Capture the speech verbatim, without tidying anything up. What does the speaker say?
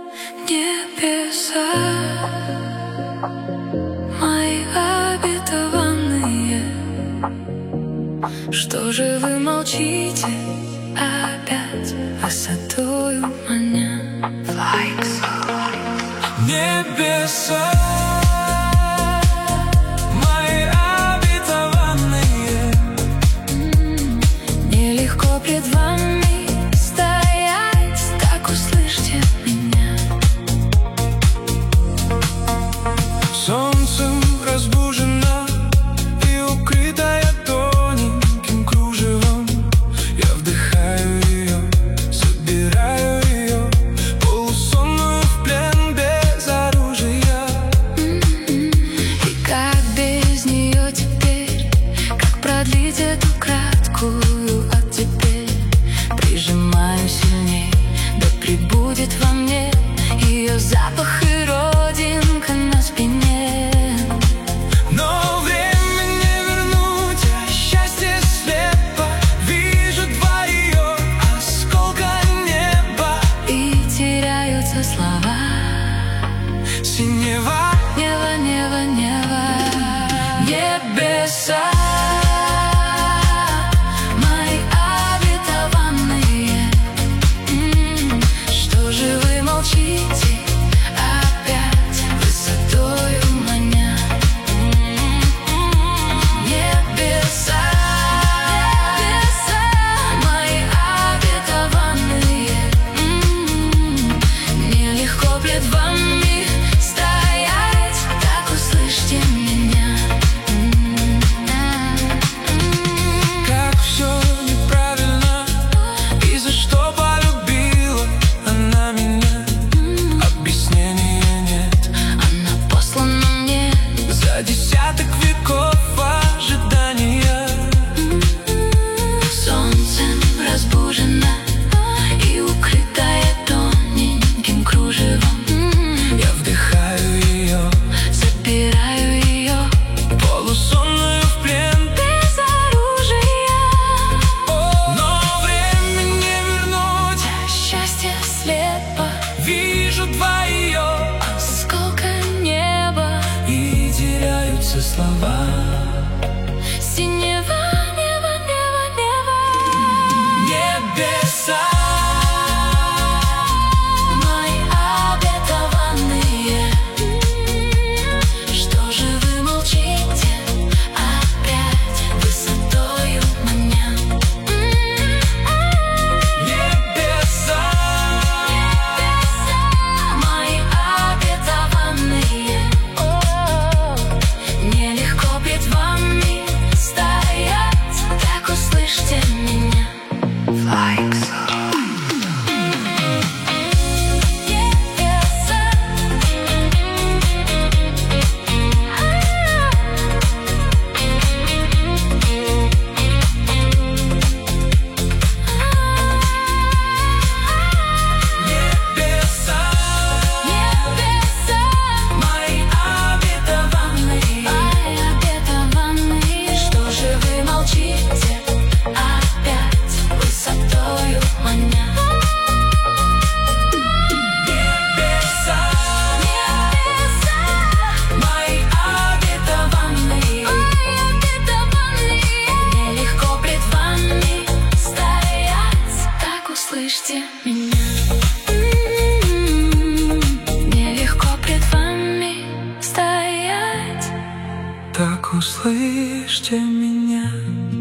Небеса мои обетованные, что же вы молчите, опять высотою маня? Флайкс. Небеса мои обетованные, нелегко пред вами стоять, так услышьте меня. Солнцем разбужена и укрытая тоненьким кружевом, я вдыхаю ее, собираю ее, полусонную в плен без оружия. И как без нее теперь, как продлить эту краткую, а теперь прижимаю сильней, да пребудет во мне ее запах и родинка на спине. Но время не вернуть, а счастье слепо, вижу два ее осколка неба, И теряются слова. синева, Небо, небо, небо, небеса мои обетованные. М, Что же вы молчите, опять высотою маня? М, Небеса, небеса мои обетованные. М, Нелегко пред вами стоять, так услышьте меня. как все неправильно, и за что полюбила она меня. Объяснения нет, Она послана мне за десяток веков ожидания. солнцем разбужена и укрытая тоненьким кружевом. Я вдыхаю ее, Забираю ее полусонную в плен. без оружия. Но время не вернуть, Счастье слепо, вижу два ее, осколка неба, и теряются слова. синева, небо, небо, небо. Небеса Мои обетованные. Что же вы молчите, опять высотою маня? Небеса Мои обетованные. О, нелегко пред вами стоять, так услышьте меня. Флайкс. Небеса Небеса мои обетованные. мои обетованные. Что же вы молчите, опять высотою маня? Небеса Небеса мои обетованные. мои обетованные. Нелегко пред вами стоять, так услышьте меня. Нелегко пред вами стоять. Так услышьте меня.